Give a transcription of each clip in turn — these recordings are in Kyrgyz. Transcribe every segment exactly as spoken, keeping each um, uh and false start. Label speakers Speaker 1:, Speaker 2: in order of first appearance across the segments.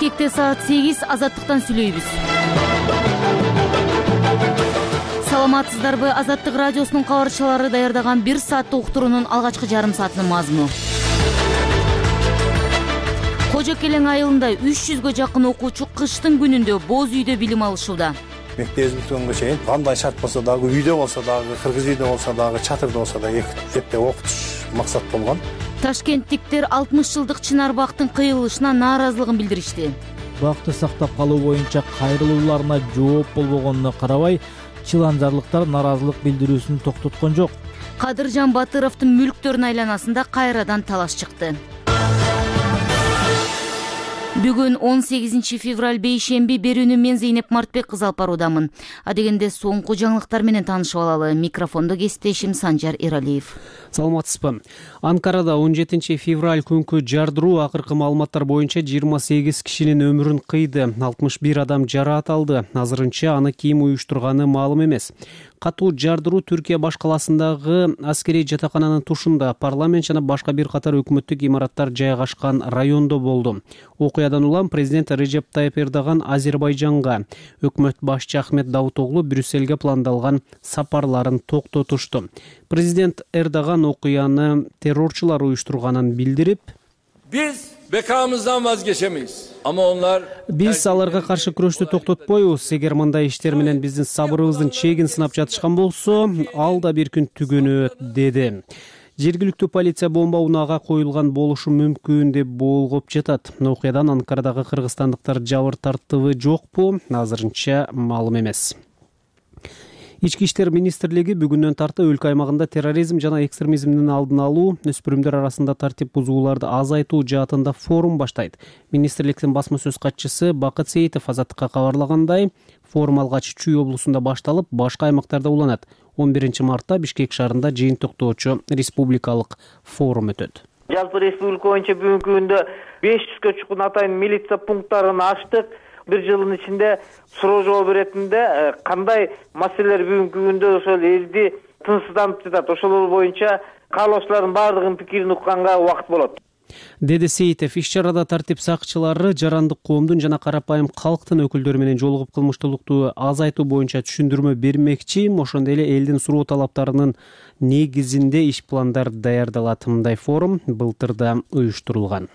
Speaker 1: келечекте саат сегиз азаттыктан сүйлөйбүз. Саламатсыздарбы? Азаттык радиосунун кабарчылары даярдаган бир сааттык уктуруунун алгачкы жарым саатынын мазмуну. Кожо Келең айылында үч жүзгө жакын окуучу кыштын күнүндө боз үйдө билим алышууда.
Speaker 2: Мектеп бүткөнгө чейин кандай шарт болсо дагы, үйдө болсо дагы, кыргыз үйдө болсо дагы, чатырда болсо дагы эптеп окутуш максат болгон.
Speaker 1: Ташкенттиктер алтымыш жылдык Чынар бактын кыйылышына нааразылыгын билдиришти.
Speaker 3: Бакты сактап калуу боюнча кайрылууларына жооп болбогонуна карабай, чыланжарлыктар нааразылык билдирүүсүн токтоткон жок.
Speaker 1: Кадыржан Батыровдун мүлктөрүнүн айланасында кайрадан талаш чыкты. Бүгүн он сегизинчи февраль бейшемби берүүнү мен Зейнеп Мартбек кызы алып баруудамын. Адегенде соңку жаңылыктар менен таанышып алалы. Микрофондо кесиптешим Санжар Эралиев.
Speaker 4: Саламатсызбы? Анкарада он жетинчи февраль күнкү жардыруу акыркы маалыматтар боюнча жыйырма сегиз кишинин өмүрүн кыйды, алтымыш бир адам жараат алды. Азырынча аны ким уюштурганы маалым эмес. Катуу жардыруу Түркия баш каласындагы аскерий жатакананын тушунда, парламент жана башка бир катар өкмөттүк имараттар жайгашкан райондо болду. Окуядан улам президент Режеп Тайып Эрдоган Азербайжанга, өкмөт башчы Ахмет Давутоглу Брюссельге пландалган сапарларын токтотушту. Президент Эрдоган окуяны террорчулар уюштурганын билдирип,
Speaker 5: Biz bekamızdan vazgeçemeyiz. Ama onlar
Speaker 4: Биз аларга каршы күрөштү токтотпойбуз. Эгер мындай иштер менен биздин сабырыбыздын чегин сынап жатышкан болсо, ал да бир күн түгөнөт, деди. Жергиликтүү полиция бомба унаага коюлган болушу мүмкүн деп болгоп жатат. Окуядан Анкарадагы кыргызстандыктар жабыр тартыбы жокпу? Азырынча маалым эмес. Ички иштер министрлиги бүгүндөн тарты өлкө аймагында терроризм жана экстремизмдин алдын алуу, өспүрүмдөр арасында тартип бузууларды азайтуу жаатында форум баштайт. Министрликтин басма сөз катчысы Бакыт Сейитов Азаттыкка кабарлагандай, форум алгач Чүй облусунда башталып, башка аймактарда уланат. он биринчи мартта Бишкек шаарында жыйынтыктоочу республикалык форум өтөт.
Speaker 6: Жалпы республика боюнча бүгүнкү күндө беш жүзгө чукун атайын милиция пункттарын ачтык. Bir жылдын ичинде суроо жооп беретинде кандай маселелер бүгүнкү күндө ошол элди тынчсызданып жатат, ошолор боюнча каалоочулардын баардыгынын пикирин укканга убакыт болот,
Speaker 4: деди Сейитов. Иш чарада тартип сакчылары жарандык коомдун жана карапайым калктын өкүлдөрү менен жолугуп кылмыштуулукту азайтуу боюнча түшүндүрмө бермекчи, ошондой эле элдин суроо талаптарынын негизинде иш пландар даярдалат. Мындай форум былтырда уюштурулган.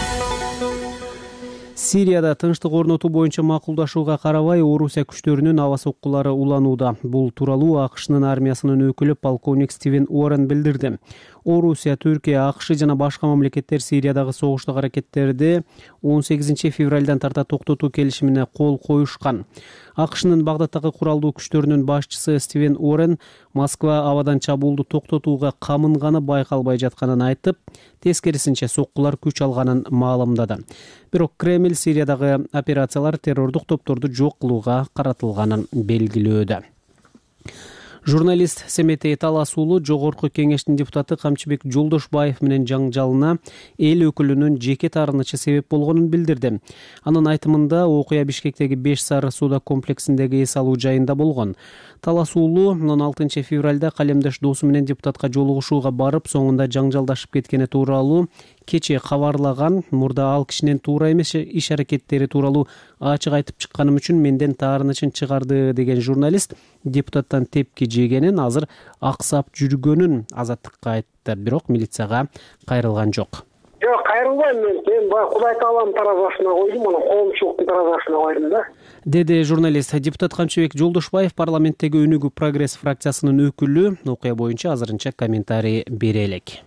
Speaker 4: Сирияда тынчтык орнотуу боюнча макулдашууга карабай, Орусия күчтөрүнүн аба соккулары уланууда. Бул тууралуу АКШнын армиясынын өкүлү полковник Стивен Уоррен билдирди. Орусия, Түркия, АКШ жана башка мамлекеттер Сириядагы согуштук аракеттерди он сегизинчи февралдан тарта токтотуу келишимине кол коюшкан. АКШнын Багдадтагы куралдуу күчтөрүнүн башчысы Стивен Уоррен Москва абадан чабуулду токтотууга камынганы байкалбай жатканын айтып, тескерисинче соккулар күч алганын маалымдады. Бирок Кремль Сириядагы операциялар террордук топторду жок кылууга каратылганын белгилөөдө. Журналист Семетей Талас уулу Жогорку кеңештин депутаты Камчыбек Жолдошбаев менен жаңжалына эл өкүлүнүн жеке таарынычы себеп болгонун билдирди. Анын айтымында окуя Бишкектеги беш сары сууда комплексиндеги эс алуу жайында болгон. Талас уулу он алтынчы февралда калемдеш досу менен депутатка жолугушууга барып, соңунда жаңжалдашып кеткени тууралуу кече кабарлаган. Мурда ал кишинин туура эмес иш аракеттери тууралуу ачык айтып чыкканым үчүн менден таарынычын чыгарды, деген журналист депутаттан тепки жегенин, азыр аксап жүргөнүн Азаттыкка айтты. Бирок милицияга кайрылган жок.
Speaker 7: Жок, кайрылбайм мен. Мен Кудай Тааланын таразасына койдум, анан коомчулуктун таразасына койдум да.
Speaker 4: Деди журналист. Депутат Камчыбек Жолдошбаев парламенттеги Өнүгүү прогресс фракциясынын өкүлү окуя боюнча азырынча комментарий бере элек.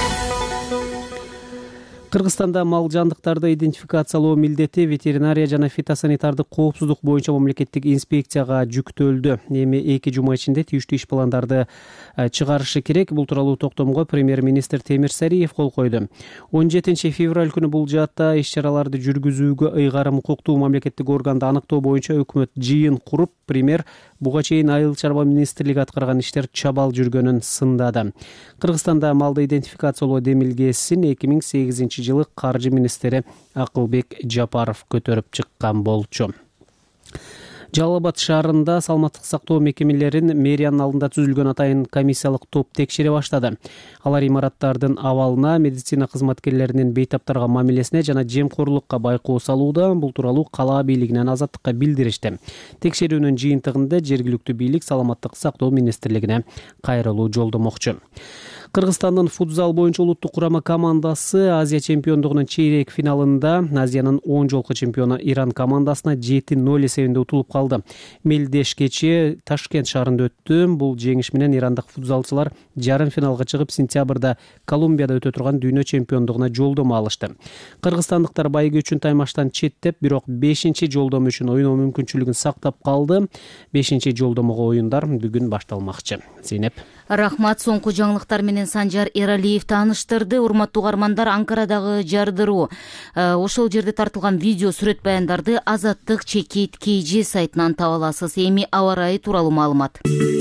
Speaker 4: Кыргызстанда мал жандыктарды идентификациялоо милдети ветеринария жана фитосанитардык коопсуздук боюнча мамлекеттик инспекцияга жүктөлдү. Эми эки жума ичинде тийиштүү иш пландарды чыгарышы керек. Бул тууралуу токтомго премьер-министр Темир Сариев кол койду. он жетинчи февраль күнү бул жаатта иш-чараларды жүргүзүүгө ыйгарым укуктуу мамлекеттик органды аныктоо боюнча өкмөт жыйын куруп, премьер буга чейин айыл чарба министрлиги аткарган иштер чабал жүргөнүн сындады. Кыргызстанда малды идентификациялоо демилгесин эки миң сегизинчи жылы каржы министри Акылбек Жапаров көтөрүп чыккан болчу. Жалал Абад шаарында саламаттык сактоо мекемелерин мэриянын алдында түзүлгөн атайын комиссиялык топ текшере баштады. Алар имараттардын абалына, медицина кызматкерлеринин бейтаптарга мамилесине жана жемкорлукка байкоо салууда. Бул тууралуу кала бийлигинен Азаттыкка билдиришти. Текшерүүнүн жыйынтыгында жергиликтүү бийлик саламаттык сактоо министрлигине кайрылуу жолдомокчу. Кыргызстандын футзал боюнча улуттук курама командасы Азия чемпиондугунун чейрек финалында Азиянын он жолку чемпиону Иран командасына жети ноль эсебинде утулуп калды. Мелдеш кечээ Ташкент шаарында өттү. Бул жеңиш менен ирандык футзалчылар жарым финалга чыгып, сентябрда Колумбияда өтө турган дүйнө чемпиондугуна жолдомо алышты. Кыргызстандыктар байгы үчүн таймаштан четтеп, бирок бешинчи жолдомо үчүн ойноо мүмкүнчүлүгүн сактап калды. бешинчи жолдомого оюндар бүгүн башталмакчы. Зейнеп.
Speaker 1: Рахмат. Соңку жаңылыктар менен Санжар Эралиев тааныштырды. Урматтуу угармандар, Анкарадагы жардыруу, ошол жерде тартылган видео сүрөт баяндарды Азаттык Чекит Кейжи сайтынан таба аласыз. Эми аба ырайы тууралуу маалымат.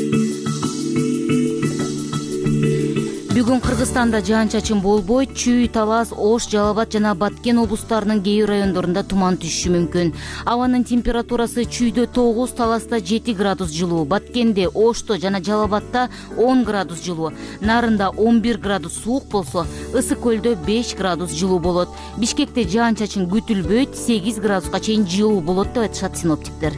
Speaker 1: Бүгүн Кыргызстанда жаан-чачын болбойт. Чүй, Талас, Ош, Жалал Абад жана Баткен облустарынын кээ бир райондорунда туман түшүшү мүмкүн. Абанын температурасы Чүйдө тогуз, Таласта жети градус жылуу, Баткенде, Ошто жана Жалал Абадта он градус жылуу, Нарында он бир градус суук болсо, Ысык көлдө беш градус жылуу болот. Бишкекте жаан-чачын күтүлбөйт, сегиз градуска чейин жылуу болот деп айтышат синоптиктер.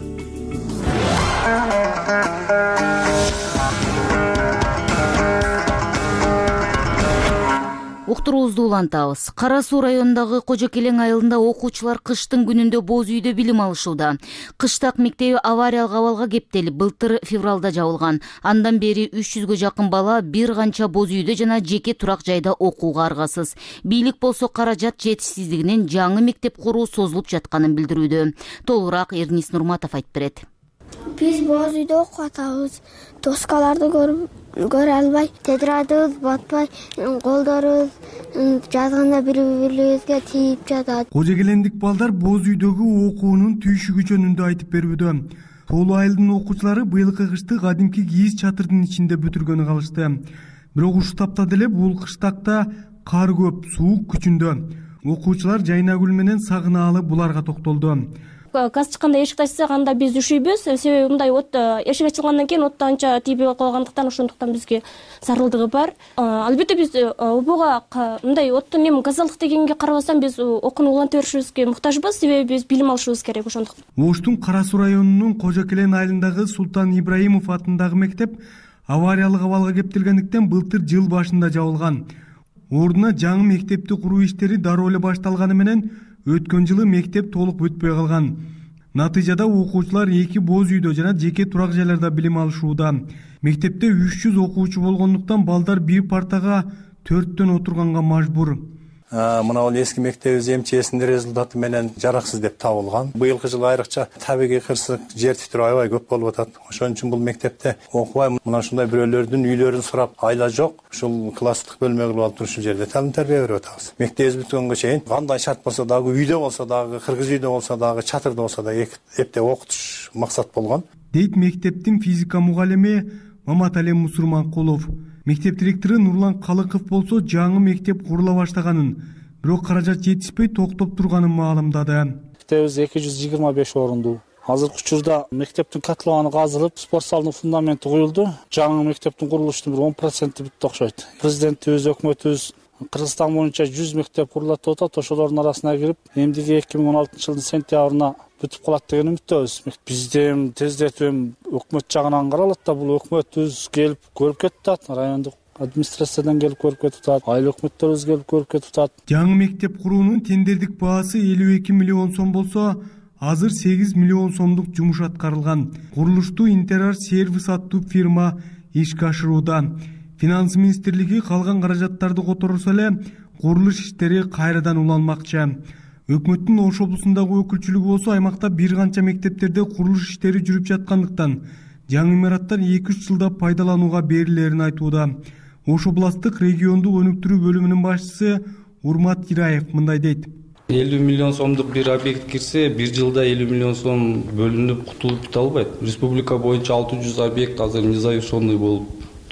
Speaker 1: Уктуруубузду улантабыз. Кара Суу районундагы Кожо Келең айылында окуучулар кыштын күнүндө боз үйдө билим алышууда. Кыштак мектеби авариялык абалга кептелип, былтыр февралда жабылган. Андан бери үч жүзгө жакын бала бир канча боз үйдө жана жеке турак жайда окууга аргасыз. Бийлик болсо каражат жетишсиздигинен жаңы мектеп куруу созулуп жатканын билдирүүдө. Толугураак Эрнис Нурматов айтып берет.
Speaker 8: Биз боз үйдө окуп атабыз. Доскаларды көрө албай, тетрадыбыз батпай, колдорубуз жазганда бири-бирибизге тийип жатат.
Speaker 9: Кожо Келеңдик балдар боз үйдөгү окуунун түйшүгү жөнүндө айтып берүүдө. Тоолуу айылдын окуучулары быйылкы кышты кадимки кийиз чатырдын ичинде бүтүргөнү калышты. Бирок ушул тапта деле бул кыштакта кар көп, суук күчүндө. Окуучулар Жайнагүл менен Сагынаалы буларга токтолду.
Speaker 10: Газ чыкканда эшикти ачсак, анда биз ушуйбуз. Себеби мындай от эшик ачылгандан кийин отто анча тийбей калгандыктан, ошондуктан бизге зарылдыгы бар. Албетте биз обого мындай оттун эми газдалдык дегенге карабастан биз окууну уланта беришибизге муктажбыз. Себеби биз билим алышыбыз керек ошондуктан.
Speaker 9: Оштун Кара Суу районунун Кожо Келең айылындагы Султан Ибраимов атындагы мектеп авариялык абалга кептелгендиктен былтыр жыл башында жабылган. Ордуна жаңы мектепти куруу иштери дароо эле башталганы менен өткөн жылы мектеп толук бүтпөй калган. Натыйжада окуучулар эки боз үйдө жана жеке турак жайларда билим алышууда. Мектепте үч жүз окуучу болгондуктан балдар бир партага төрттөн отурганга мажбур.
Speaker 2: Мына бул эски мектебибиз МЧСинин результаты менен жараксыз деп табылган. Быйылкы жылы айрыкча табигый кырсык, жер титирөө аябай көп болуп атат. Ошон үчүн бул мектепте окубай мына ушундай бирөөлөрдүн үйлөрүн сурап, айла жок, ушул класстык бөлмө кылып алып туруп ушул жерде талим тарбия берип атабыз. Мектебибиз бүткөнгө чейин кандай шарт болсо дагы, үйдө болсо дагы, кыргыз үйдө болсо дагы, чатырда болсо да эптеп окутуш максат болгон.
Speaker 9: Дейт мектептин физика мугалими Маматали Мусурманкулов. Мектеп директору Нурлан Калыков болсо жаңы мектеп курула баштаганын, бирок каражат жетишпей токтоп турганын маалымдады.
Speaker 11: Мектебибиз эки жүз жыйырма беш орундуу. Азыркы учурда мектептин котлованы казылып, спорт залынын фундаменти куюлду. Жаңы мектептин курулуштун бир он проценти бүттү окшойт. Президентибиз, өкмөтүбүз Кыргызстан боюнча жүз мектеп курулат деп атат. Ошолордун арасына кирип, эмдиги эки миң он алтынчы жылдын сентябрына бүтүп калат деген үмүттөбүз. Бизде эми тездетип өкмөт жагынан каралат да, бул өкмөтүбүз келип көрүп кетип атат, райондук администрациядан келип көрүп кетип атат, айыл өкмөттөрүбүз келип көрүп кетип атат.
Speaker 9: Жаңы мектеп куруунун тендердик баасы элүү эки миллион сом болсо, азыр сегиз миллион сомдук жумуш аткарылган. Курулушту Интерар сервис аттуу фирма ишке ашырууда. Финанс министрлиги калган каражаттарды которсо эле курулуш иштери кайрадан уланмакчы. Өкмөттүн Ош облусундагы өкүлчүлүгү болсо аймакта бир канча мектептерде курулуш иштери жүрүп жаткандыктан жаңы имараттар эки үч жылда пайдаланууга берилерин айтууда. Ош областык региондук өнүктүрүү бөлүмүнүн башчысы Урмат Ираев мындай дейт.
Speaker 12: элүү миллион сомдук бир объект кирсе, бир жылда элүү миллион сом бөлүнүп кутулуп кете албайт. Республика боюнча алты жүз объект азыр незавершенный болуп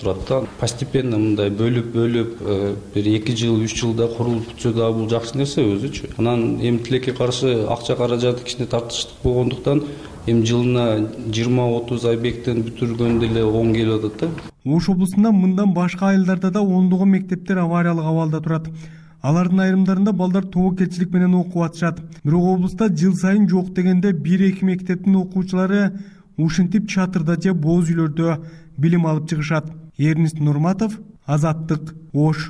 Speaker 12: турат да. Постепенно мындай бөлүп бөлүп бир эки жыл үч жылда курулуп бүтсө дагы бул жакшы нерсе өзүчү. Анан эми тилекке каршы акча каражаты кичине тартыштык болгондуктан эми жылына жыйырма отуз объекттин бүтүргөндө эле оң келип атат да.
Speaker 9: Ош облусунда мындан башка айылдарда да ондогон мектептер авариялык абалда турат. Алардын айрымдарында балдар тобокелчилик менен окуп атышат. Бирок облуста жыл сайын жок дегенде бир-эки мектептин окуучулары ушинтип чатырда же боз үйлөрдө билим алып чыгышат. Эрнист Нурматов, Азаттык, Ош.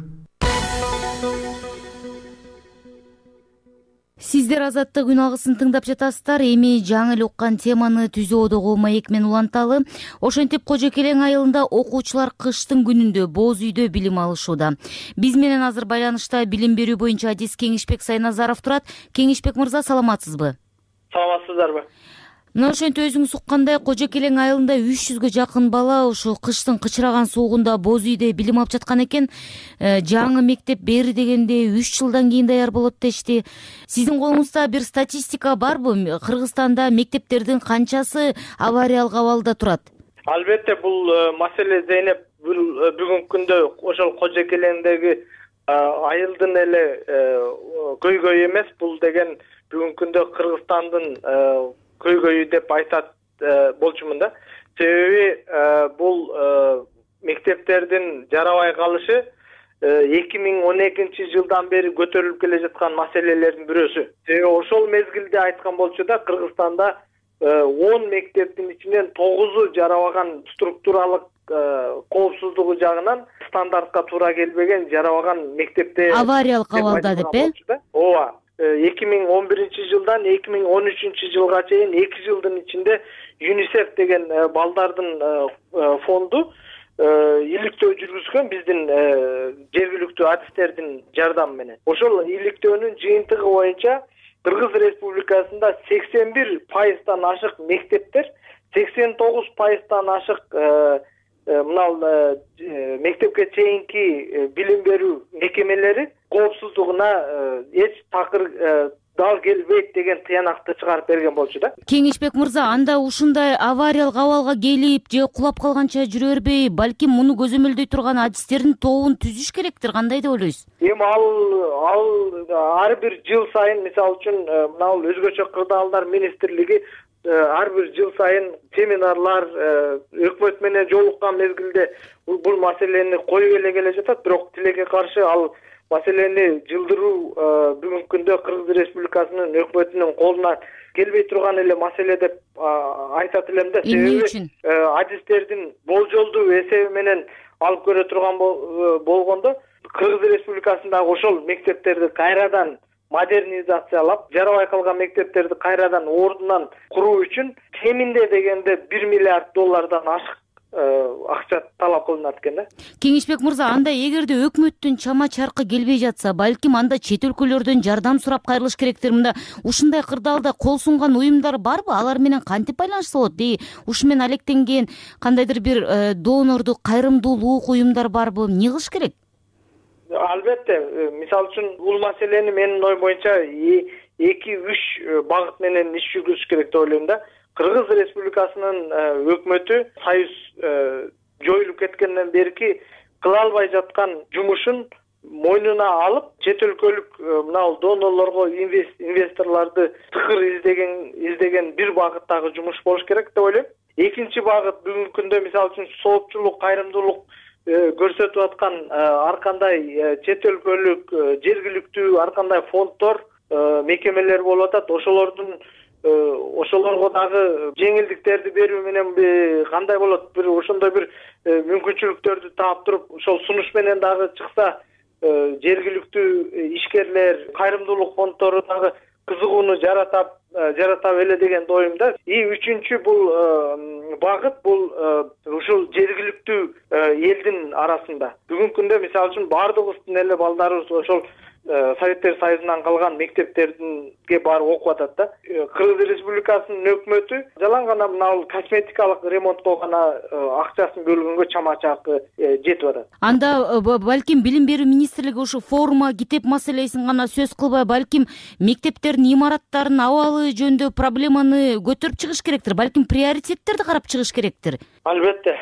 Speaker 1: Сиздер Азаттык үн алгысын тыңдап жатасыздар. Эми жаңы эле уккан теманы түзөөдөгү маек менен уланталы. Ошентип Кожокелең айылында окуучулар кыштын күнүндө боз үйдө билим алышууда. Биз менен азыр байланышта билим берүү боюнча адис Кеңишбек Сайназаров турат. Кеңишбек мырза, саламатсызбы?
Speaker 6: Саламатсыздарбы?
Speaker 1: Мына ошентип өзүңүз уккандай Кожокелең айылында үч жүзгө жакын бала ушу кыштын кычыраган суугунда боз үйдө билим алып жаткан экен. Жаңы мектеп бери дегенде үч жылдан кийин даяр болот дешти. Сиздин колуңузда бир статистика барбы? Кыргызстанда мектептердин канчасы авариялык абалда турат?
Speaker 6: Албетте, бул маселе Зейнеп бүгүнкү күндө ошол Кожокелеңдеги айылдын эле көйгөйү эмес. Бул деген бүгүнкү күндө Кыргызстандын көйгөйү деп айтат болчумун да. Себеби бул мектептердин жарабай калышы эки миң он экинчи жылдан бери көтөрүлүп келе жаткан маселелердин бирөөсү. Себеби ошол мезгилде айткан болчу да, Кыргызстанда он мектептин ичинен тогузу жарабаган, структуралык коопсуздугу жагынан стандартка туура келбеген жарабаган мектепте
Speaker 1: авариялык абалда деп э?
Speaker 6: Ооба. эки миң он биринчи жылдан эки миң он үчүнчү жылга чейин эки жылдын ичинде ЮНИСЕФ деген балдардын фонду иликтөө жүргүзгөн биздин жергиликтүү адистердин жардамы менен. Ошол иликтөөнүн жыйынтыгы боюнча Кыргыз Республикасында сексен бир пайыздан ашык мектептер, сексен тогуз пайыздан ашык мынал мектепке чейинки билим берүү мекемелери коопсуздугуна эч такыр дал келбейт деген тыянакты чыгарып берген болчу да.
Speaker 1: Кеңишбек мырза, анда ушундай авариялык абалга келип же кулап калганча жүрө бербей, балким муну көзөмөлдөй турган адистердин тобун түзүш керектир. Кандай деп ойлойсуз?
Speaker 6: Эми ал ал ар бир жыл сайын, мисалы үчүн мынал өзгөчө кырдаалдар министрлиги ар бир жыл сайын семинарлар өкмөт менен жолуккан мезгилде бул маселени коюп эле келе жатат. Бирок тилекке каршы ал маселени жылдыруу бүгүнкү күндө Кыргыз Республикасынын өкмөтүнүн колунан келбей турган эле маселе деп айтат элем да. Себеби адистердин болжолдуу эсеби менен алып көрө турган болгондо Кыргыз Республикасындагы ошол мектептерди кайрадан модернизациялап, жарабай калган мектептерди кайрадан ордунан куруу үчүн кеминде дегенде бир миллиард доллардан ашык акча талап кылынат экен да.
Speaker 1: Кеңишбек мырза, анда эгерде өкмөттүн чама чаркы келбей жатса, балким анда чет өлкөлөрдөн жардам сурап кайрылыш керектир. Мында ушундай кырдаалда кол сунган уюмдар барбы? Алар менен кантип байланышса болот? Дей, ушу менен алектенген кандайдыр бир донордук, кайрымдуулук уюмдар барбы? Эмне кылыш керек?
Speaker 6: Албетте, мисалы үчүн бул маселени менин оюм боюнча эки үч багыт менен иш жүргүзүш керек деп ойлойм да. Кыргыз Республикасынын өкмөтү союз жоюлуп кеткенден берки кыла албай жаткан жумушун мойнуна алып, чет өлкөлүк мынау донорлорго, инвесторлорду тыкыр издеген издеген бир багыттагы жумуш болуш керек деп ойлойм. Экинчи багыт бүгүнкү күндө мисалы үчүн соопчулук, кайрымдуулук көрсөтүп аткан ар кандай чет өлкөлүк, жергиликтүү ар кандай фонддор, мекемелер болуп атат. Ошолордун ошолорго дагы жеңилдиктерди берүү менен кандай болот? Бир ошондой бир мүмкүнчүлүктөрдү таап туруп, ошол сунуш менен дагы чыкса, жергиликтүү ишкерлер, кайрымдуулук фонддору дагы кызыгууну жаратап жарата беле деген оюмда. И үчүнчү бул багыт бул ушул жергиликтүү элдин арасында. Бүгүнкү күндө мисалы үчүн баардыгыбыздын эле балдарыбыз ошол Советтер Союзунан калган мектептерге барып окуп атат да. Кыргыз Республикасынын өкмөтү жалаң гана мына косметикалык ремонтко гана акчасын бөлгөнгө чама чаркы жетип атат.
Speaker 1: Анда балким билим берүү министрлиги ушу форумга китеп маселесин гана сөз кылбай, балким мектептердин имараттарынын абалы жөнүндө проблеманы көтөрүп чыгыш керектир. Балким приоритеттерди карап чыгыш керектир.
Speaker 6: Албетте.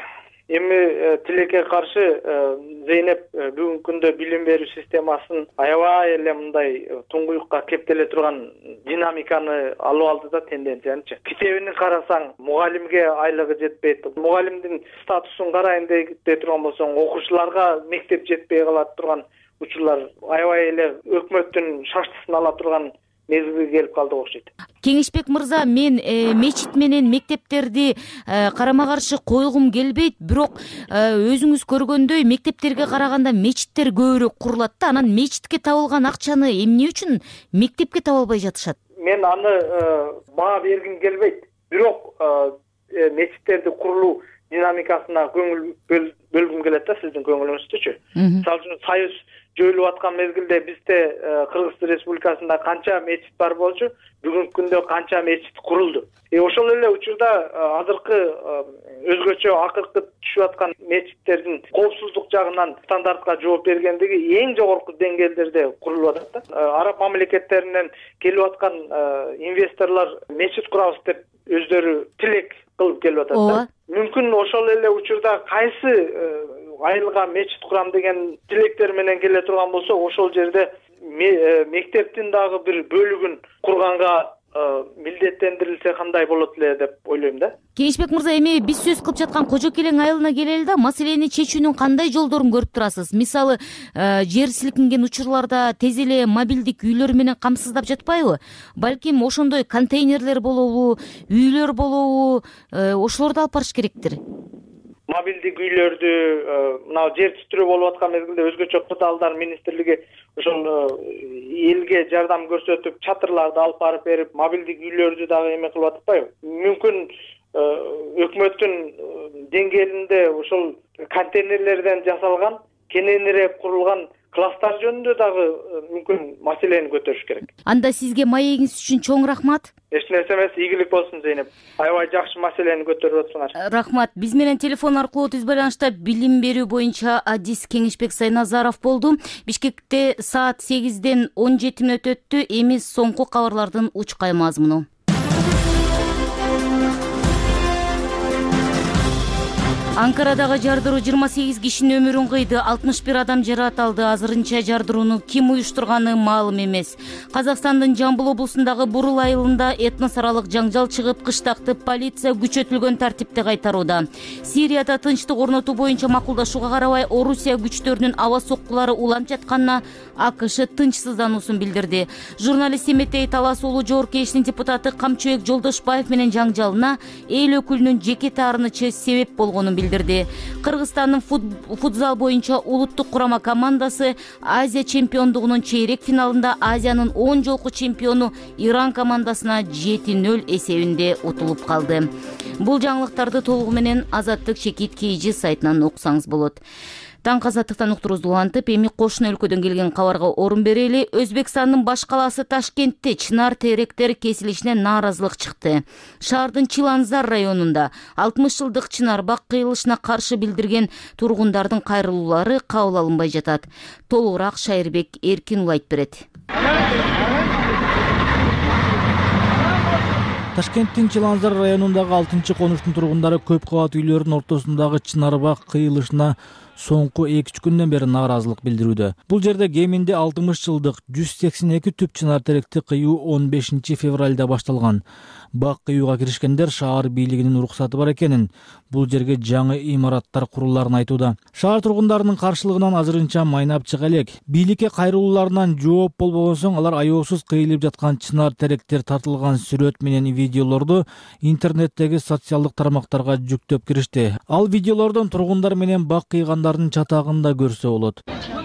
Speaker 6: эми тилекке каршы Зейнеп бүгүнкү күндө билим берүү системасын аябай эле мындай туңгуюкка кептеле турган динамиканы алып алды да, тенденциянычы. Китебин карасаң, мугалимге айлыгы жетпейт. Мугалимдин статусун карайын дей турган болсоң, окуучуларга мектеп жетпей калат турган учурлар аябай эле өкмөттүн шаштысын ала турган мезгилге келип калды окшойт.
Speaker 1: Кеңешбек мырза, мен э, мечит менен мектептерди э, карама каршы койгум келбейт, бирок э, өзүңүз көргөндөй мектептерге караганда мечиттер көбүрөөк курулат да, анан мечитке табылган акчаны эмне үчүн мектепке таба албай жатышат?
Speaker 6: Мен аны э, баа бергим келбейт, бирок э, мечиттерди курулуу динамикасына көңүл бөл, бөлгүм келет да, сиздин көңүлүңүздүчү. Мисалы үчүн Союз жойулуп аткан мезгилде бизде Кыргыз Республикасында канча мечит бар болчу, бүгүнкү күндө канча мечит курулду. Э ошол эле учурда азыркы өзгөчө акыркы түшүп аткан мечиттердин коопсуздук жагынан стандартка жооп бергендиги эң жогорку деңгээлдерде курулуп атат да. Араб мамлекеттеринен келип аткан инвесторлор мечит курабыз деп өздөрү тилек кылып келип атат да. Мүмкүн ошол эле учурда кайсы айылга мечит курам деген тилектер менен келе турган болсо, ошол жерде мектептин дагы бир бөлүгүн курганга милдеттендирилсе кандай болот эле деп ойлойм да.
Speaker 1: Кеңешбек мырза, эми биз сөз кылып жаткан Кожо Келең айылына келели да, маселени чечүүнүн кандай жолдорун көрүп турасыз? Мисалы, жер силкинген учурларда тез эле мобилдик үйлөр менен камсыздап жатпайбы? Балким ошондой контейнерлер болобу, үйлөр болобу, ошолорду алып барыш керектир.
Speaker 6: Мобилдик үйлөрдү мына жер титирөө болуп аткан мезгилде өзгөчө кырдаалдар министрлиги ошол элге жардам көрсөтүп, чатырларды алып барып берип, мобилдик үйлөрдү дагы эме кылып атпайбы? Мүмкүн өкмөттүн деңгээлинде ошол контейнерлерден жасалган, кененирээк курулган класстар жөнүндө дагы мүмкүн маселени көтөрүш керек.
Speaker 1: Анда сизге маегиңиз үчүн чоң рахмат.
Speaker 6: Эч нерсе эмес, ийгилик болсун Зейнеп. Аябай жакшы маселени көтөрүп атсыңар.
Speaker 1: Рахмат. Биз менен телефон аркылуу түз байланышта билим берүү боюнча адис Кеңешбек Сайназаров болду. Бишкекте саат сегизден он жети мүнөт өттү. Эми соңку кабарлардын учкай мазмуну. Анкарадагы жардыруу жыйырма сегиз кишинин өмүрүн кыйды, алтымыш бир адам жаракат алды. Азырынча жардырууну ким уюштурганы маалым эмес. Казакстандын Жамбыл облусундагы Бурул айылында этнос аралык жаңжал чыгып, кыштакты полиция күчөтүлгөн тартипте кайтарууда. Сирияда тынчтык орнотуу боюнча макулдашууга карабай, Орусия күчтөрүнүн аба соккулары уланып жатканына АКШ тынчсыздануусун билдирди. Журналист Эметей Талас уулу Жооркенештин депутаты Камчыбек Жолдошбаев менен жаңжалына эл өкүлүнүн жеке таарынычы себеп болгонун билдирди. Кыргызстандын футзал боюнча улуттук курама командасы Азия чемпиондугунун чейрек финалында Азиянын он жолку чемпиону Иран командасына жети нөл эсебинде утулуп калды. Бул жаңылыктарды толугу менен Азаттык Чекит Кейжи сайтынан окусаңыз болот. Таңкы азаттыктан уктурубузду улантып, эми кошуна өлкөдөн келген кабарга орун берели. Өзбекстандын баш калаасы Ташкентте чынар теректер кесилишине нааразылык чыкты. Шаардын Чиланзар районунда алтымыш жылдык чынар бак кыйылышына каршы билдирген тургундардын кайрылуулары кабыл алынбай жатат. Толугураак Шайырбек Эркинул айтып берет.
Speaker 3: Ташкенттин Чиланзар районундагы алтынчы конуштун тургундары көп кабат үйлөрдүн ортосундагы чынар бак кыйылышына соңку эки үч күндөн бери нааразылык билдирүүдө. Бул жерде кеминде алтымыш жылдык жүз сексен эки түп чынар теректи кыюу он бешинчи февралда башталган. Бак кыюуга киришкендер шаар бийлигинин уруксаты бар экенин, бул жерге жаңы имараттар куруларын айтууда. Шаар тургундарынын каршылыгынан азырынча майнап чыга элек. Бийликке кайрылууларынан жооп болбогон соң алар аеосуз кыйылып жаткан чынар теректер тартылган сүрөт менен видеолорду интернеттеги социалдык тармактарга жүктөп киришти. Ал видеолордон тургундар менен бак кыйгандардын чатагын да көрсө болот.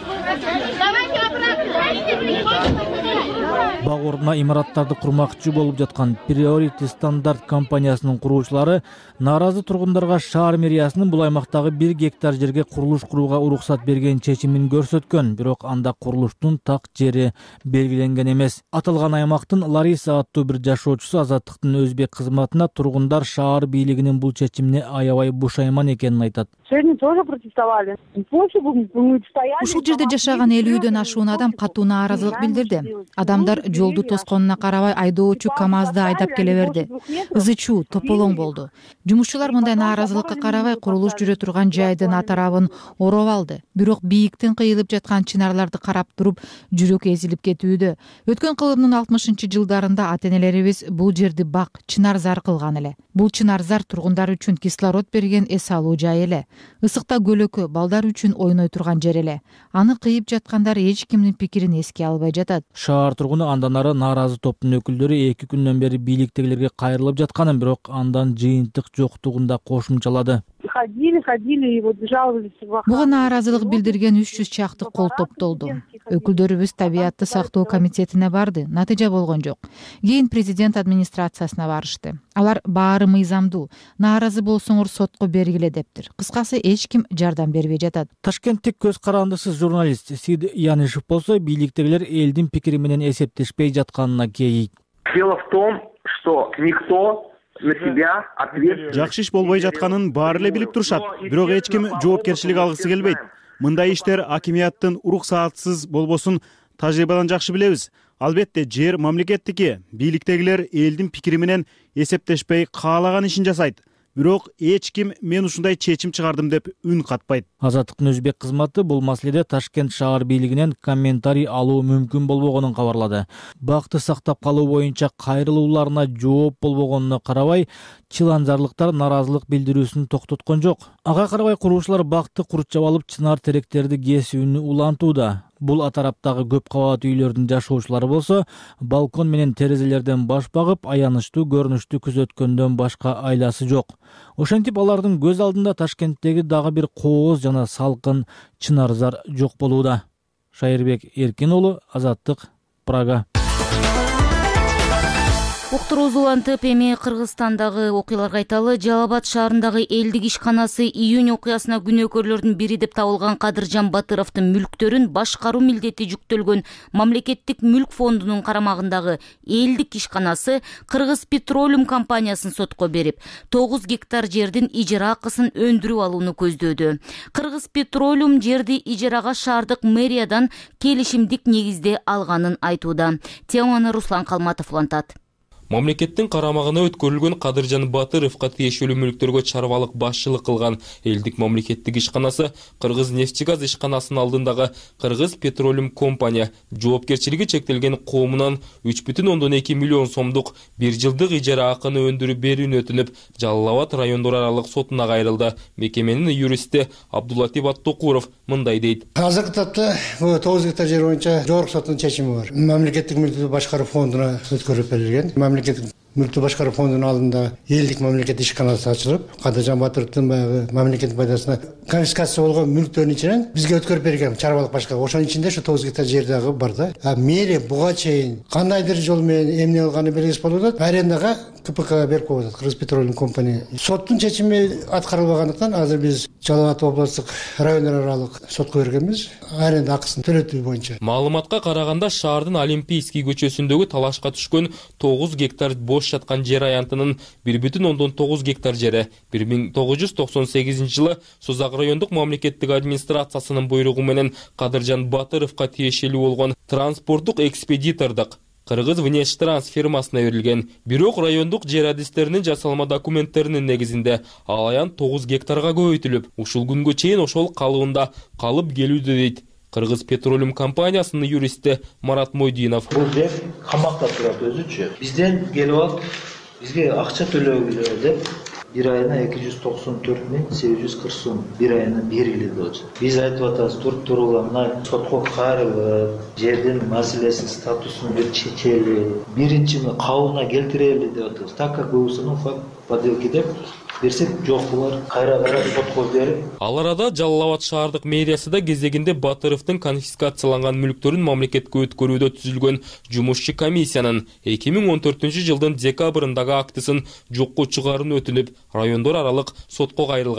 Speaker 3: Бак ордуна имараттарды курмакчы болуп жаткан Priority Standard компаниясынын куруучулары нааразы тургундарга шаар мэриясынын бул аймактагы бир гектар жерге курулуш курууга уруксат берген чечимин көрсөткөн, бирок анда курулуштун так жери белгиленген эмес. Аталган аймактын Лариса аттуу бир жашоочусу Азаттыктын өзбек кызматына тургундар шаар бийлигинин бул чечимине аябай бушайман экенин айтат.
Speaker 13: Ушул жерде жашаган элүүдөн ашуун адам катуу нааразылык билдирди. Адамдар жолдо жолду тосконуна карабай айдоочу КамАЗды айдап келе берди. Ызы чуу, тополоң болду. Жумушчулар мындай нааразылыкка карабай курулуш жүрө турган жайдын атарабын ороп алды. Бирок бийиктен кыйылып жаткан чынарларды карап туруп жүрөк эзилип кетүүдө. Өткөн кылымдын алтымышынчы жылдарында ата-энелерибиз бул жерди бак, чынар зар кылган эле. Бул чынар зар тургундар үчүн кислород берген эс алуу жай эле. Ысыкта көлөкө балдар үчүн ойной турган жер эле. Аны кыйып жаткандар эч кимдин пикирин эске албай жатат.
Speaker 3: Шаар тургуну андан ары нааразы топтун өкүлдөрү эки күндөн бери бийликтегилерге кайрылып жатканын, бирок андан жыйынтык жоктугун да кошумчалады.
Speaker 14: Ходили, ходили и вот жаловались.
Speaker 13: Буга нааразылык билдирген үч жүз чакты кол топтолду. Өкүлдөрүбүз табиатты сактоо комитетине барды, натыйжа болгон жок. Кийин президент администрациясына барышты. Алар баары мыйзамдуу, нааразы болсоңор сотко бергиле дептир. Кыскасы эч ким жардам бербей жатат.
Speaker 3: Ташкенттик көз карандысыз журналист Сид Янишев болсо бийликтегилер элдин пикири менен эсептешпей жатканына кейийт.
Speaker 15: Дело в том, что никто на себя ответственность.
Speaker 16: Жакшы иш болбой жатканын баары эле билип турушат, бирок эч ким жоопкерчилик алгысы келбейт. Мындай иштер акимияттын уруксаатсыз болбосун тажрыйбадан жакшы билебиз. Албетте жер мамлекеттики, бийликтегилер элдин пикири менен эсептешпей каалаган ишин жасайт. Бирок эч ким мен ушундай чечим чыгардым деп үн катпайт.
Speaker 3: Азаттыктын өзбек кызматы бул маселеде Ташкент шаар бийлигинен комментарий алуу мүмкүн болбогонун кабарлады. Бакты сактап калуу боюнча кайрылууларына жооп болбогонуна карабай, чыланзарлыктар нааразылык билдирүүсүн токтоткон жок. Ага карабай курушуулар бакты курчап алып чынар теректерди кесүүнү улантууда. Бул атараптагы көп кабат үйлөрдүн жашоочулары болсо, балкон менен терезелерден баш багып, аянычтуу көрүнүштү күзөткөндөн башка айласы жок. Ошентип алардын көз алдында Ташкенттеги дагы бир кооз жана салкын чынарзар жок болууда. Шайырбек Эркин уулу, Азаттык, Прага.
Speaker 1: Уктуруусу улантып, эми Кыргызстандагы окуяларга айталы. Жалал Абад шаарындагы элдик ишканасы июнь окуясына күнөөкөрлөрдүн бири деп табылган Кадыржан Батыровдун мүлктөрүн башкаруу милдети жүктөлгөн Мамлекеттик мүлк фондунун карамагындагы элдик ишканасы Кыргыз Петролиум компаниясын сотко берип, тогуз гектар жердин ижара акысын өндүрүп алууну көздөөдү. Кыргыз Петролиум жерди ижарага шаардык мэриядан келишимдик негизде алганын айтууда. Теманы Руслан Калматов улантат.
Speaker 17: Мамлекеттин карамагына өткөрүлгөн Кадыржан Батыровго тиешелүү мүлктөргө чарбалык башчылык кылган элдик мамлекеттик ишканасы Кыргыз нефтегаз ишканасынын алдындагы Кыргыз Петролиум компания жоопкерчилиги чектелген коомунан үч бүтүн ондон эки миллион сомдук бир жылдык ижара акыны өндүрүп берүүнү өтүнүп, Жалал Абад райондор аралык сотуна кайрылды. Мекеменин юристи Абдулатип Аттокуров мындай дейт.
Speaker 18: Азыркы тапта тогуз гектар жер боюнча жогорку соттун чечими бар. Мамлекеттик мүлктү башкаруу фондуна өткөрүп берилген. Мамлекеттик мүлктү башкаруу фондунун алдында элдик мамлекеттик ишканасы ачылып, Кадыржан Батыровдун баягы мамлекеттик пайдасына конфискация болгон мүлктөрдүн ичинен бизге өткөрүп берген чарбалык башка. Ошонун ичинде ушу тогуз гектар жер дагы бар да. А мэрия буга чейин кандайдыр жол менен эмне алганы белгисиз болуп атат. Арендага КПК берип коюп атат, Кыргыз Петролиум компания. Соттун чечими аткарылбагандыктан азыр биз Жалал Абад облустук райондор аралык сотко бергенбиз. Аренда акысын төлөтүү боюнча.
Speaker 17: Маалыматка караганда шаардын Олимпийский көчөсүндөгү талашка түшкөн тогуз гектар бош жаткан жер аянтынын бир бүтүн ондон тогуз гектар жери бир миң тогуз жүз токсон сегизинчи жылы Созак райондук мамлекеттик администрациясынын буйругу менен Кадыржан Батыровго тиешелүү болгон транспорттук экспедитордук Кыргыз Внештранс фирмасына берилген. Бирок райондук жер адистеринин жасалма документтеринин негизинде ал аян тогуз гектарга көбөйтүлүп, ушул күнгө чейин ошол калыбында калып келүүдө дейт Кыргыз Петролиум компаниясынын юристи Марат Мойдинов.
Speaker 19: Бул жер камакта турат өзүчү. Бизден келип алып, бизге акча төлөгүлө деп бир айына эки жүз токсон төрт миң сегиз жүз кырк сом бир айына берилди болчу. Биз айтып атабыз, туруп туругунан сотко кайрылып, жердин маселесин статусун бир чечели, биринчи кабылына келтирели деп атабыз. Так как был установлен факт подделки деп берсек, жок булар кайра кайра сотко берип.
Speaker 17: Ал арада Жалал Абад шаардык мэриясы да кезегинде Батыровдун конфискацияланган мүлктөрүн мамлекетке өткөрүүдө түзүлгөн жумушчу комиссиянын эки миң он төртүнчү жылдын декабрындагы актысын жокко чыгарууну өтүнүп, райондор аралык сотко кайрылган.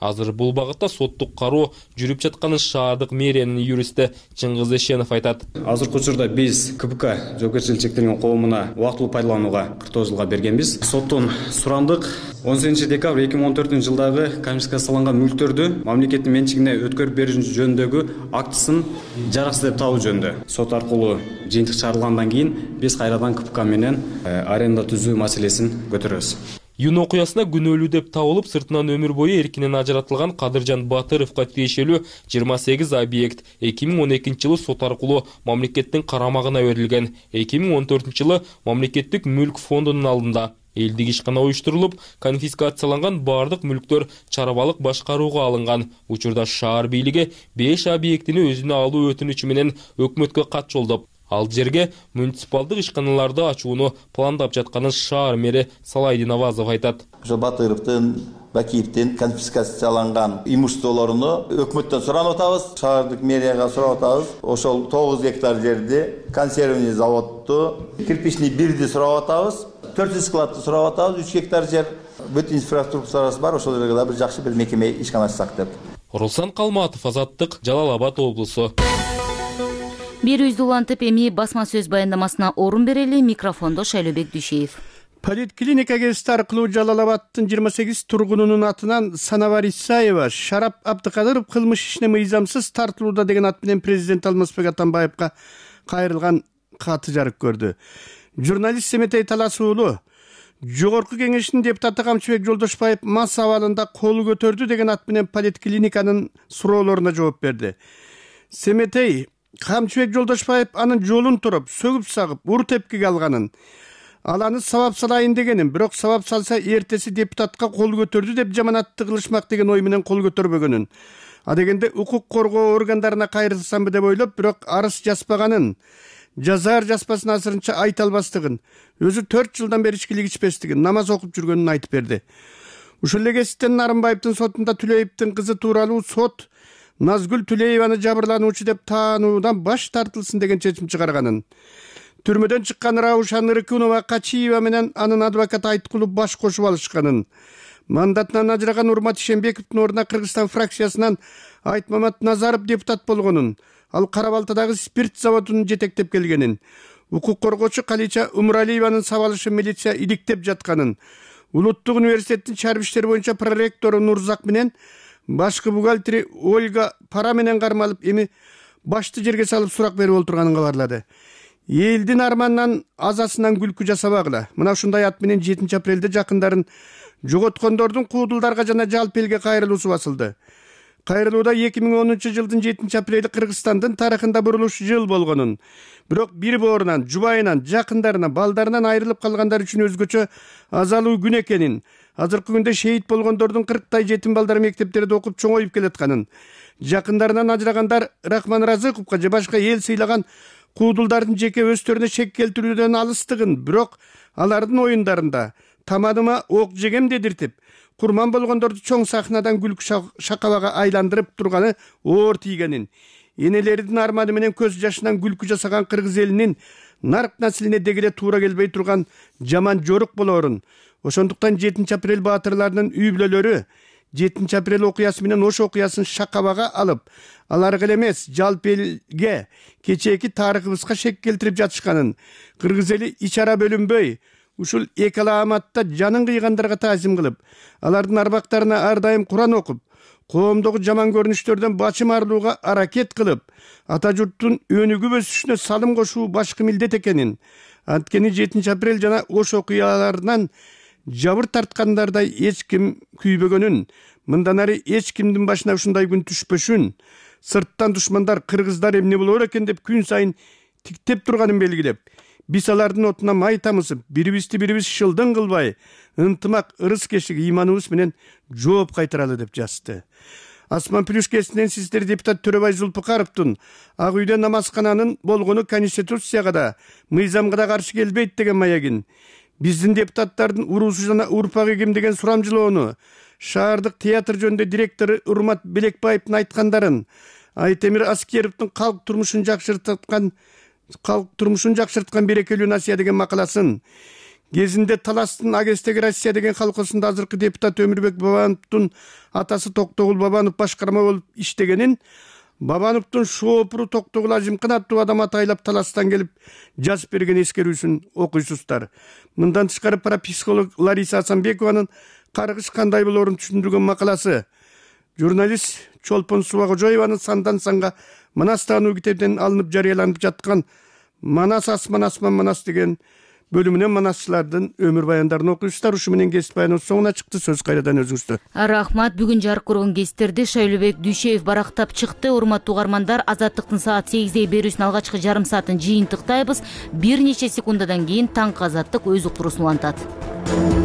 Speaker 17: Азыр бул багытта соттук кароо жүрүп жатканын шаардык мэриянын юристи Чыңгыз Эшенов айтат.
Speaker 20: Азыркы учурда биз КПК жоопкерчилик чектелген коомуна убактылуу пайдаланууга кырк тогуз жылга бергенбиз. Соттон сурандык он сегизинчи декабрь эки миң он төртүнчү жылдагы конфискацияланган мүлктөрдү мамлекеттин менчигине өткөрүп берүү жөнүндөгү актысын жараксыз деп табуу жөнүндө. Сот аркылуу жыйынтык чыгарылгандан кийин биз кайрадан КПК менен аренда түзүү маселесин көтөрөбүз.
Speaker 17: Юн окуясына күнөөлүү деп табылып, сыртынан өмүр бою эркинен ажыратылган Кадыржан Батыровго тиешелүү жыйырма сегиз объект эки миң он экинчи жылы сот аркылуу мамлекеттин карамагына берилген. эки миң он төртүнчү жылы мамлекеттик мүлк фондунун алдында элдик ишкана уюштурулуп, конфискацияланган бардык мүлктөр чарбалык башкарууга алынган. Учурда шаар бийлиги беш объектини өзүнө алуу өтүнүчү менен өкмөткө кат жолдоп, ал жерге муниципалдык ишканаларды ачууну пландап жатканын шаар мэри Салайдин Авазов айтат.
Speaker 21: Ошо Батыровдун, Бакиевдин конфискацияланган имуществолоруну өкмөттөн суранып атабыз, шаардык мэрияга суранып атабыз. Ошол тогуз гектар жерди, консервный заводду, кирпичный бирди суранып атабыз, төрт жүз складты суранып атабыз, үч гектар жер бүт инфраструктурасы бар, ошол жерге да бир жакшы бир мекеме ишкана ачсак деп.
Speaker 17: Руслан Калматов, Азаттык, Жалал Абад облусу.
Speaker 1: Берүүбүздү улантып, эми басма сөз баяндамасына орун берели. Микрофондо Шайлообек Дүйшеев.
Speaker 22: Поликлиника гезити аркылуу Жалал Абадтын жыйырма сегиз тургунунун атынан Санабар Исаева Шарап Абдыкадыров кылмыш ишине мыйзамсыз тартылууда деген ат менен президент Алмазбек Атамбаевга кайрылган каты жарык көрдү. Журналист Семетей Талас уулу Жогорку кеңештин депутаты Камчыбек Жолдошбаев мас абалында колу көтөрдү деген ат менен поликлиниканын суроолоруна жооп берди. Семетей Камчыбек Жолдошбаев анын жолун туруп, сөгүп сагып, ур тепкиге алганын, ал аны сабап салайын дегенин, бирок сабап салса эртеси депутатка кол көтөрдү деп жаманатты кылышмак деген ой менен кол көтөрбөгөнүн. А дегенде укук коргоо органдарына кайрылсамбы деп ойлоп, бирок арыз жазбаганын, жазар жазбасын азырынча айта албастыгын, өзү төрт жылдан бери ичкилик ичпестигин, намаз окуп жүргөнүн айтып берди. Ушул эле кесиптен Нарымбаевдин сотунда Түлеевдин кызы тууралуу сот Назгүл Түлееваны жабырлануучу деп таануудан баш тартылсын деген чечим чыгарганын. Түрмөдөн чыккан Раушан Рыкунова Качиева менен анын адвокаты Айткулов баш кошуп алышканын. Мандатынан ажыраган Урмат Ишембековдун ордуна Кыргызстан фракциясынан Айтмамат Назаров депутат болгонун, ал Кара-Балтадагы спирт заводун жетектеп келгенин, укук коргоочу Калича Умралиеванын сабалышы милиция иликтеп жатканын, Улуттук университеттин чарбы иштер боюнча проректору Нурзак менен башкы бухгалтери Ольга пара менен кармалып, эми башты жерге салып сурак берип олтурганын кабарлады. Элдин арманынан азасынан күлкү жасабагыла. Мына ушундай ат менен жетинчи апрелде жакындарын жоготкондордун куудулдарга жана жалпы элге кайрылуусу басылды. Кайрылууда эки миң онунчу жылдын жетинчи апрели Кыргызстандын тарыхында бурулуш жыл болгонун, бирок бир боорунан, жубайынан, жакындарынан, балдарынан айрылып калгандар үчүн өзгөчө азалуу күн экенин, азыркы күндө шейит болгондордун кырктай жетим балдары мектептерде окуп чоңоюп келатканын, жакындарынан ажырагандар Рахман Разыковго же башка эл сыйлаган куудулдардын жеке өстөрүнө шек келтирүүдөн алыстыгын, бирок алардын оюндарында тамадыма ок жегем дедиртип, курман болгондорду чоң сахнадан күлкү шакабага айландырып турганы оор тийгенин, энелердин арманы менен көз жашынан күлкү жасаган кыргыз элинин нарк наслине дегеле туура келбей турган жаман жорук болоорун, ошондуктан жетинчи апрель баатырларынын үй бүлөлөрү жетинчи апрель окуясы менен ош окуясын шакабага алып, аларга эле эмес, жалпы элге кечээки тарыхыбызга шек келтирип жатышканын, кыргыз эли ич ара бөлүнбөй, ушул эки аламатта жанын кыйгандарга таазим кылып, алардын арбактарына ар дайым Куран окуп, коомдогу жаман көрүнүштөрдөн бачым арылууга аракет кылып, ата журттун өнүгүп өсүшүнө салым кошуу башкы милдет экенин, анткени жетинчи апрель жана ош окуяларынан жабыр тарткандардай эч ким күйбөгөнүн, мындан ары эч кимдин башына ушундай күн түшпөшүн, сырттан душмандар кыргыздар эмне болор экен деп күн сайын тиктеп турганын белгилеп, биз алардын отуна май тамызып, бирибизди бирибиз шылдың кылбай, ынтымак, ырыс кештик ыйманыбыз менен жооп кайтаралы деп жазды. Асман Плюс кесинен сиздер депутат Төрөбай Зулпукаровдун Ак үйдө намазкананын болгону Конституцияга да, мыйзамга да каршы келбейт деген маягин, биздин депутаттардын уруусу жана урпагы ким деген сурамжылоону, шаардык театр жөнүндө директору Урмат Белекбаевдин айткандарын, Айтемир Аскеровдун калк турмушун жакшырткан калк турмушун жакшырткан берекелүү насия деген макаласын, кезинде таластын агестеги Россия деген колхозунда азыркы депутат Өмүрбек Бабановдун атасы Токтогул Бабанов башкарма болуп иштегенин, Бабановдун шоопуру Токтогул Ажимкан аттуу адам атайлап таластан келип жазып берген эскерүүсүн окуйсуздар. Мындан тышкары парапсихолог Лариса Асанбекованын каргыш кандай болоорун түшүндүргөн макаласы, журналист Чолпон Субагожоеванын сандан санга Манас таануу китебинен алынып жарыяланып жаткан Манас асман асман Манас деген бөлүмүнөн манасчылардын өмүр баяндарын окуйсуздар. Ушу менен кесип баяныбыз соңуна чыкты. Сөз кайрадан өзүңүздө.
Speaker 1: Рахмат. Бүгүн жарык көргөн кесиптерди Шайлообек Дүйшеев барактап чыкты. Урматтуу угармандар, Азаттыктын саат сегизде берүүсүнүн алгачкы жарым саатын жыйынтыктайбыз. Бир нече секундадан кийин таңкы Азаттык өз уктуруусун улантат.